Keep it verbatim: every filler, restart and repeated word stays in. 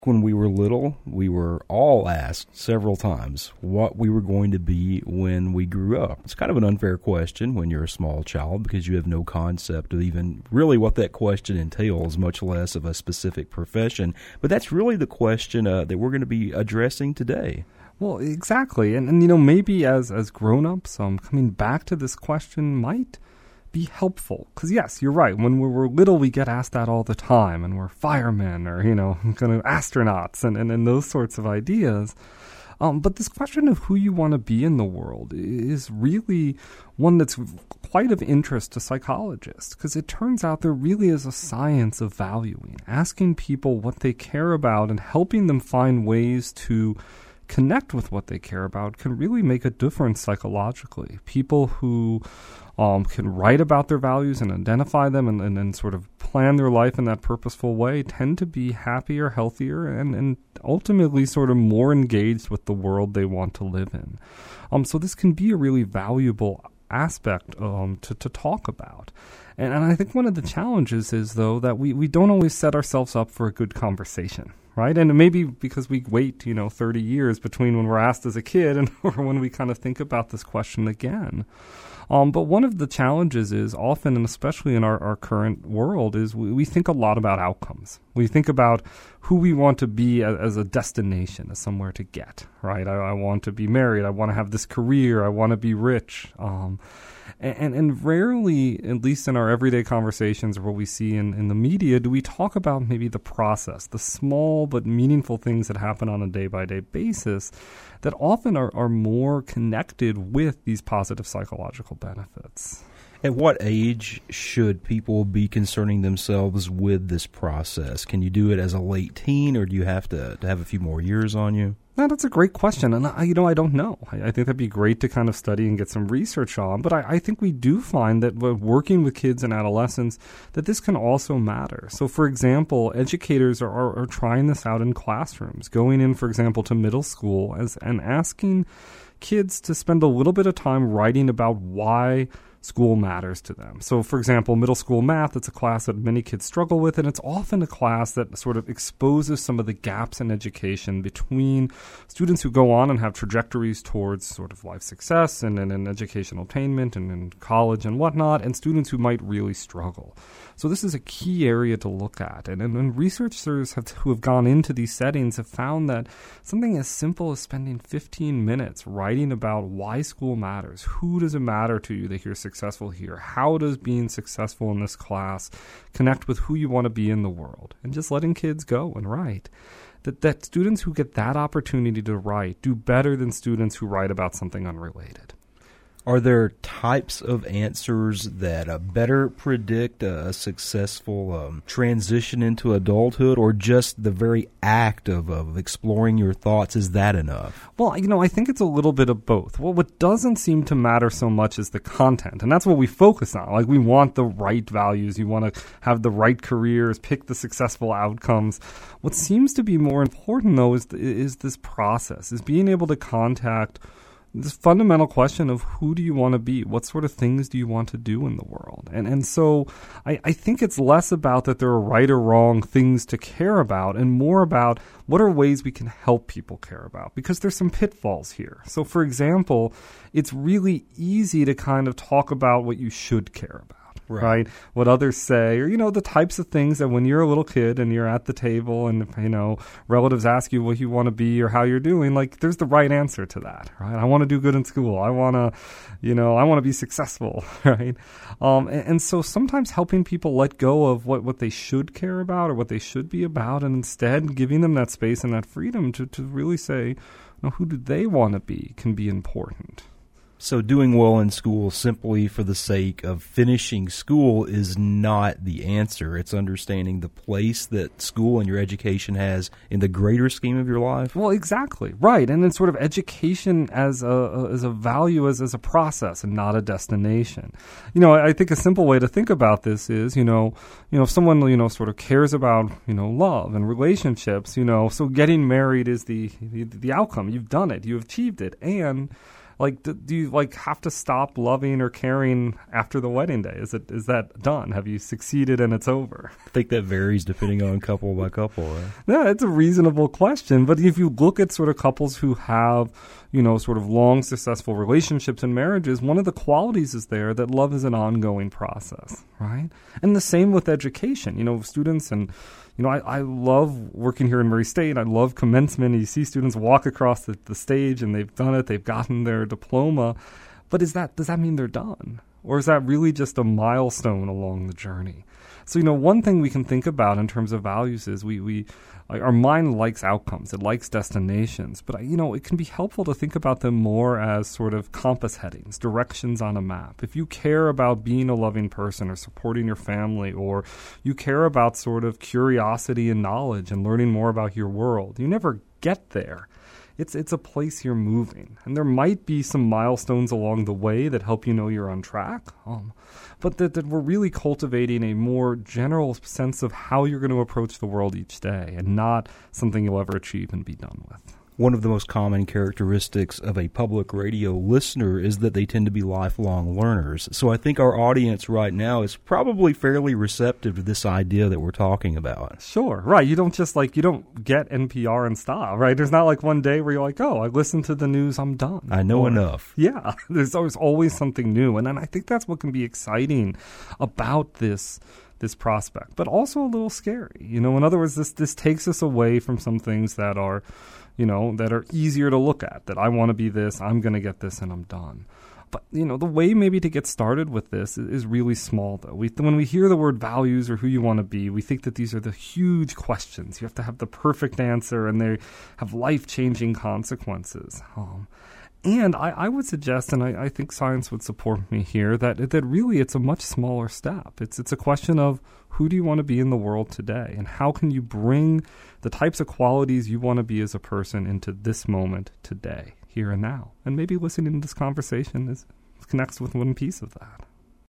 When we were little, we were all asked several times what we were going to be when we grew up. It's kind of an unfair question when you're a small child because you have no concept of even really what that question entails, much less of a specific profession. But that's really the question uh, that we're going to be addressing today. Well, exactly. And, and you know, maybe as, as grown-ups, um, coming back to this question might be helpful. Because, yes, you're right. When we were little, we get asked that all the time, and we're firemen or, you know, kind of astronauts and, and, and those sorts of ideas. Um, but this question of who you want to be in the world is really one that's quite of interest to psychologists, because it turns out there really is a science of valuing, asking people what they care about and helping them find ways to connect with what they care about can really make a difference psychologically. People who um, can write about their values and identify them and, and, and sort of plan their life in that purposeful way tend to be happier, healthier, and, and ultimately sort of more engaged with the world they want to live in. Um, so this can be a really valuable aspect um, to, to talk about. And, and I think one of the challenges is, though, that we, we don't always set ourselves up for a good conversation. Right? And maybe because we wait, you know, thirty years between when we're asked as a kid and or when we kind of think about this question again. Um, but one of the challenges is often, and especially in our, our current world, is we, we think a lot about outcomes. We think about who we want to be as, as a destination, as somewhere to get, right? I, I want to be married. I want to have this career. I want to be rich. Um, and, and rarely, at least in our everyday conversations or what we see in, in the media, do we talk about maybe the process, the small but meaningful things that happen on a day-by-day basis that often are, are more connected with these positive psychological benefits. At what age should people be concerning themselves with this process? Can you do it as a late teen, or do you have to, to have a few more years on you? No, that's a great question, and I, you know, I don't know. I, I think that'd be great to kind of study and get some research on, but I, I think we do find that we're working with kids and adolescents, that this can also matter. So, for example, educators are, are, are trying this out in classrooms, going in, for example, to middle school as and asking kids to spend a little bit of time writing about why school matters to them. So, for example, middle school math, it's a class that many kids struggle with, and it's often a class that sort of exposes some of the gaps in education between students who go on and have trajectories towards sort of life success and, and, and educational attainment and, and college and whatnot, and students who might really struggle. So this is a key area to look at. And, and, and researchers have, who have gone into these settings have found that something as simple as spending fifteen minutes writing about why school matters, who does it matter to you that you're successful here, how does being successful in this class connect with who you want to be in the world, and just letting kids go and write. That, that students who get that opportunity to write do better than students who write about something unrelated. Are there types of answers that uh, better predict a, a successful um, transition into adulthood, or just the very act of, of exploring your thoughts, is that enough? Well, you know, I think it's a little bit of both. Well, what doesn't seem to matter so much is the content, and that's what we focus on. Like, we want the right values. You want to have the right careers, pick the successful outcomes. What seems to be more important, though, is, the, is this process, is being able to contact this fundamental question of who do you want to be? What sort of things do you want to do in the world? And and so I, I think it's less about that there are right or wrong things to care about and more about what are ways we can help people care about, because there's some pitfalls here. So, for example, it's really easy to kind of talk about what you should care about. Right. right? What others say, or, you know, the types of things that when you're a little kid and you're at the table and, you know, relatives ask you what you want to be or how you're doing, like, there's the right answer to that, right? I want to do good in school. I want to, you know, I want to be successful, right? Um, and, and so sometimes helping people let go of what, what they should care about or what they should be about, and instead giving them that space and that freedom to, to really say, you know, who do they want to be can be important. So doing well in school simply for the sake of finishing school is not the answer. It's understanding the place that school and your education has in the greater scheme of your life. Well, exactly. Right. And then sort of education as a as a value, as, as a process and not a destination. You know, I think a simple way to think about this is, you know, you know, if someone, you know, sort of cares about, you know, love and relationships, you know, so getting married is the the, the outcome. You've done it. You've achieved it. And Like, do, do you like have to stop loving or caring after the wedding day? Is it is that done? Have you succeeded and it's over? I think that varies depending on couple by couple. Right? Yeah, it's a reasonable question. But if you look at sort of couples who have, you know, sort of long, successful relationships and marriages, one of the qualities is there that love is an ongoing process, right? And the same with education. You know, students and, you know, I, I love working here in Murray State. I love commencement. You see students walk across the, the stage and they've done it. They've gotten their diploma. But is that does that mean they're done? Or is that really just a milestone along the journey? So, you know, one thing we can think about in terms of values is we, we our mind likes outcomes. It likes destinations. But, you know, it can be helpful to think about them more as sort of compass headings, directions on a map. If you care about being a loving person or supporting your family, or you care about sort of curiosity and knowledge and learning more about your world, you never get there. It's it's a place you're moving. And there might be some milestones along the way that help you know you're on track. Um, but that, that we're really cultivating a more general sense of how you're going to approach the world each day and not something you'll ever achieve and be done with. One of the most common characteristics of a public radio listener is that they tend to be lifelong learners. So I think our audience right now is probably fairly receptive to this idea that we're talking about. Sure, right. You don't just like, you don't get N P R and stop, right? There's not like one day where you're like, oh, I listened to the news, I'm done. I know or, enough. Yeah, there's always, always something new. And then I think that's what can be exciting about this this prospect, but also a little scary. You know, in other words, this this takes us away from some things that are, you know, that are easier to look at, that I want to be this, I'm going to get this, and I'm done. But, you know, the way maybe to get started with this is, is really small, though. We, when we hear the word values or who you want to be, we think that these are the huge questions. You have to have the perfect answer, and they have life-changing consequences. Um, and I, I would suggest, and I, I think science would support me here, that that really it's a much smaller step. It's it's a question of who do you want to be in the world today, and how can you bring the types of qualities you want to be as a person into this moment today, here and now. And maybe listening to this conversation is connects with one piece of that.